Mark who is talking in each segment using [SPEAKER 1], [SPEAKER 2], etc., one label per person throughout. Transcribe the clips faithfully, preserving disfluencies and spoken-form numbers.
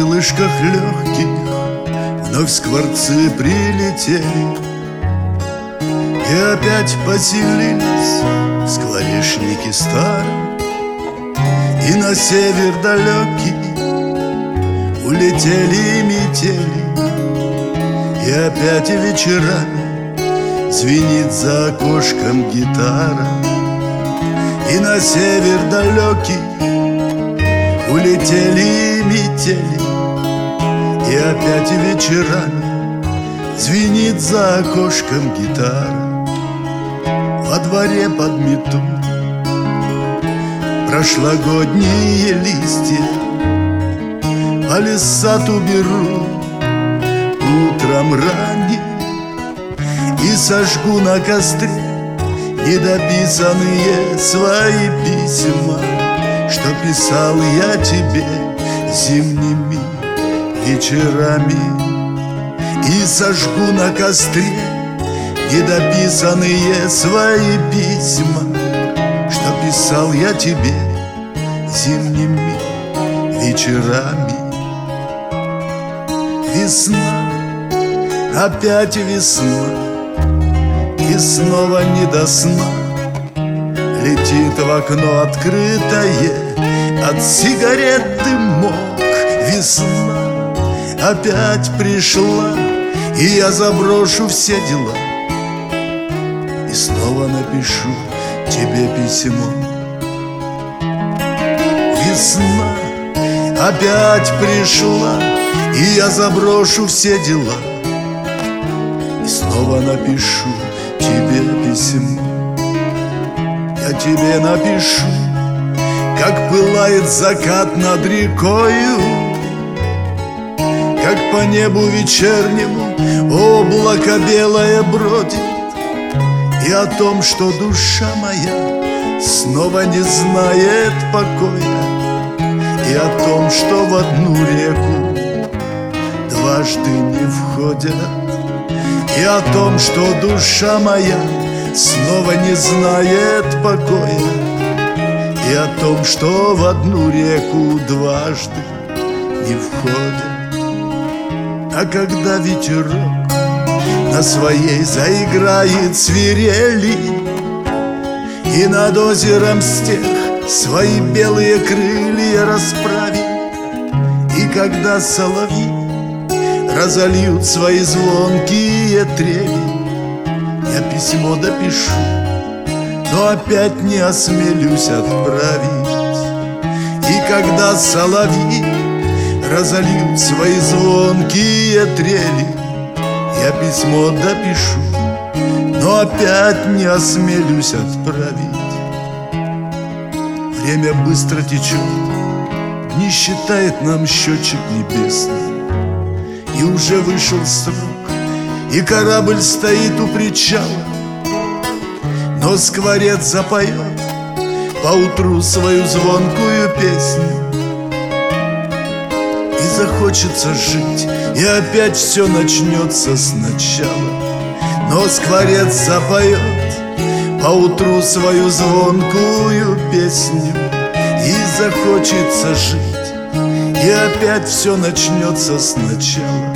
[SPEAKER 1] крылышках легких вновь скворцы прилетели и опять поселились в скворечнике старом. И на север далекий улетели метели, и опять вечерами звенит за окошком гитара. И на север далекий улетели метели, и опять вечерами звенит за окошком гитара. Во дворе подметут прошлогодние листья, а лесат уберу утром ранним и сожгу на костре недописанные свои письма, что писал я тебе зимними вечерами. И сожгу на костре недописанные свои письма, что писал я тебе зимними вечерами. Весна, опять весна, и снова не до сна. Летит в окно открытое от сигарет дымок. Весна опять пришла, и я заброшу все дела и снова напишу тебе письмо. Весна опять пришла, и я заброшу все дела и снова напишу тебе письмо. Я тебе напишу, как пылает закат над рекою, как по небу вечернему облако белое бродит, и о том, что душа моя снова не знает покоя, и о том, что в одну реку дважды не входят, и о том, что душа моя снова не знает покоя, и о том, что в одну реку дважды не входят. А когда ветерок на своей заиграет свирели и над озером стех свои белые крылья расправит, и когда соловьи разольют свои звонкие трели, я письмо допишу, но опять не осмелюсь отправить. И когда соловьи разольют свои звонкие трели, я письмо допишу, но опять не осмелюсь отправить. Время быстро течет, не считает нам счетчик небесный, и уже вышел срок, и корабль стоит у причала, но скворец запоет поутру свою звонкую песню. И захочется жить, и опять все начнется сначала, но скворец запоет поутру свою звонкую песню. И захочется жить, и опять все начнется сначала.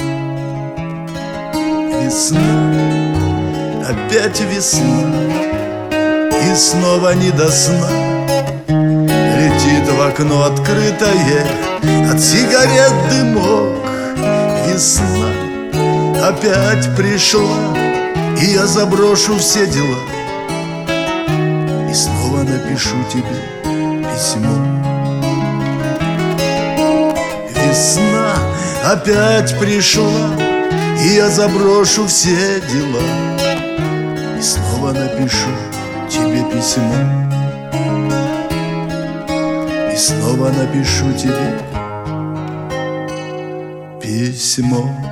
[SPEAKER 1] Весна, опять весна, и снова не до сна. Летит в окно открытое от сигарет дымок. Весна опять пришла, и я заброшу все дела и снова напишу тебе письмо. Весна опять пришла, и я заброшу все дела и снова напишу тебе письмо. И снова напишу тебе письмо.